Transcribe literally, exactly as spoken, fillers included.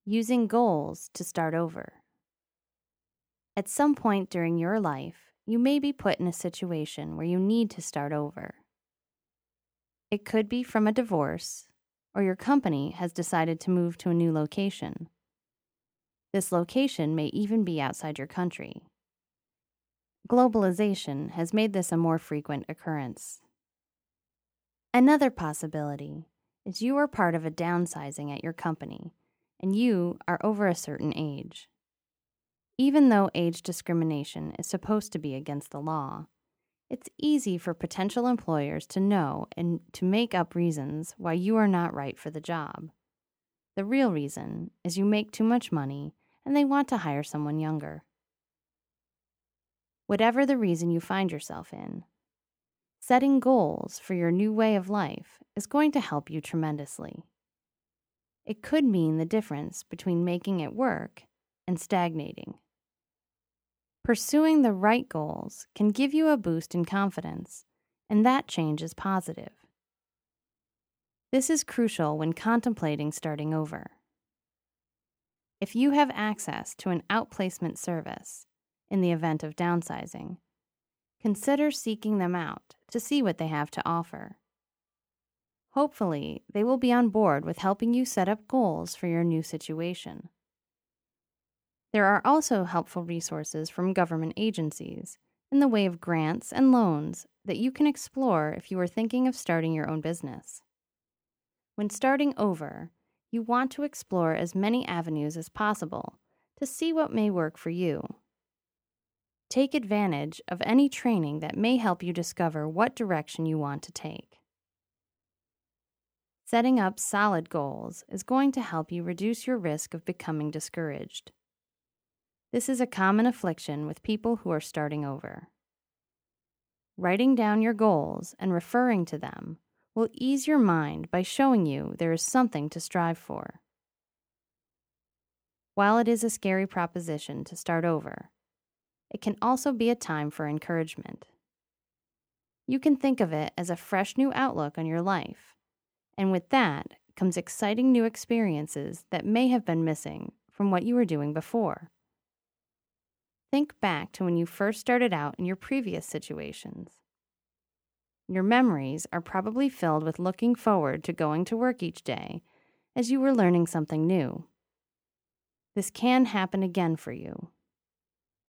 Using goals to start over. At some point during your life, you may be put in a situation where you need to start over. It could be from a divorce, or your company has decided to move to a new location. This location may even be outside your country. Globalization has made this a more frequent occurrence. Another possibility is you are part of a downsizing at your company, and you are over a certain age. Even though age discrimination is supposed to be against the law, it's easy for potential employers to know and to make up reasons why you are not right for the job. The real reason is you make too much money and they want to hire someone younger. Whatever the reason you find yourself in, setting goals for your new way of life is going to help you tremendously. It could mean the difference between making it work and stagnating. Pursuing the right goals can give you a boost in confidence, and that change is positive. This is crucial when contemplating starting over. If you have access to an outplacement service in the event of downsizing, consider seeking them out to see what they have to offer. Hopefully, they will be on board with helping you set up goals for your new situation. There are also helpful resources from government agencies in the way of grants and loans that you can explore if you are thinking of starting your own business. When starting over, you want to explore as many avenues as possible to see what may work for you. Take advantage of any training that may help you discover what direction you want to take. Setting up solid goals is going to help you reduce your risk of becoming discouraged. This is a common affliction with people who are starting over. Writing down your goals and referring to them will ease your mind by showing you there is something to strive for. While it is a scary proposition to start over, it can also be a time for encouragement. You can think of it as a fresh new outlook on your life, and with that comes exciting new experiences that may have been missing from what you were doing before. Think back to when you first started out in your previous situations. Your memories are probably filled with looking forward to going to work each day as you were learning something new. This can happen again for you.